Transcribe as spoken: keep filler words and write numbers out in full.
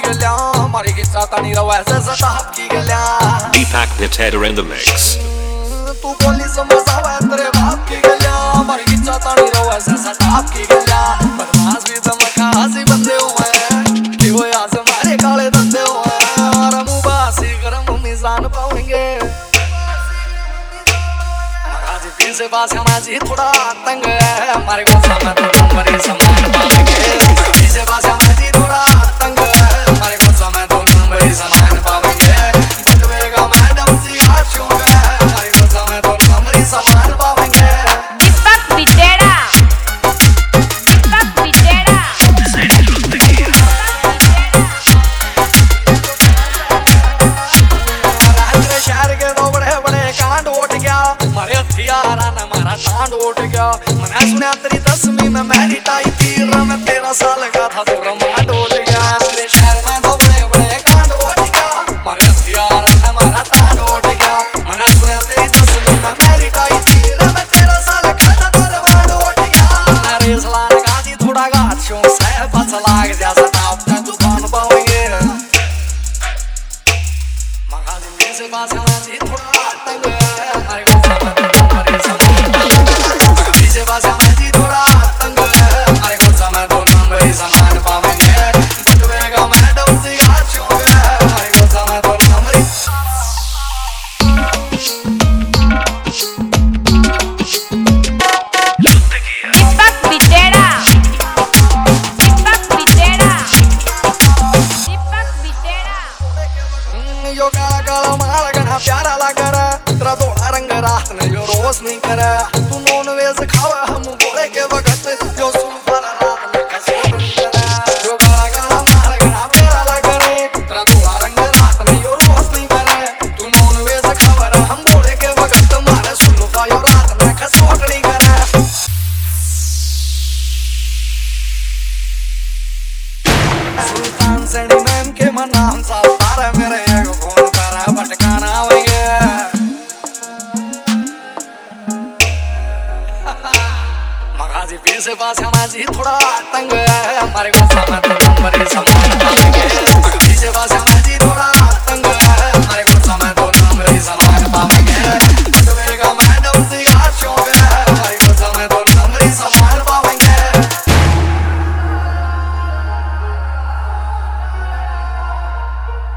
गल्या मारी गिच्चा तानी रवायचं सताप की गल्या Deepak Niteda in the mix. तू बोली समजावा तेरे बाप की गल्या मारी गिच्चा तानी रवायचं सताप की गल्या बदमाश भी चमका हंसी बंदे हुए कि वो आज हमारे काले धंधे हुए और मुबासी गरम मिजान पाएंगे आज फिर से बात हमारी थोड़ा तंग है हमारे को सामने तो नंबर समान पाएंगे फिर से बात हमारी थोड़ा तंग है हमारे को सामने तो नंबर समान पाएंगे बटवेगा मैडम जी आशू है हमारे को सामने तो नंबर समान पाएंगे दीपक बिटेड़ा दीपक बिटेड़ा शहर के दो बड़े बड़े कांड उठ गया मारे हथियारा ने मारा टांड उठ गया मैंने सुना तेरी दसवीं में मेरी टाई थी मैं तेरह साल का था तो रमांड उठ गया मेरे शहर में दो बड़े बड़े कांड उठ गया मारे हथियारा ने मारा टांड उठ गया मैंने सुना तेरी दसवीं में मेरी टाई थी मैं तेरह साल का था तो रमांड उठ गया अरे सलान का जी थोड़ा गाछों से बच लाग जा सताप ने तूफान पाएंगे मगाजी से बात हमारी थोड़ा तंग है हमारे को सामने तो नंबर समान पाएंगे से बात हमारी थोड़ा तंग है हमारे को सामने तो नंबर समान पाएंगे बटवेगा मैडम जी आशू है हमारे को सामने तो नंबर दीपक बिटेड़ा दीपक बिटेड़ा दीपक बिटेड़ा यो काला काला माल गना प्यारा लगा रे तेरा थोड़ा रंग रात ने यो रोज नहीं करे तू नॉन वेज खावा हम बोले के वक्त जो सुपर रात में कसोट नहीं करे यो काला काला माल गना प्यारा लगा रे तेरा थोड़ा रंग रात ने यो रोज नहीं करे तू नॉन वेज खावा रे हम बोले के वक्त मारे सुनो यो रात में कसोट नहीं करे सुल्तान सैनी मैम के मन नाम साहब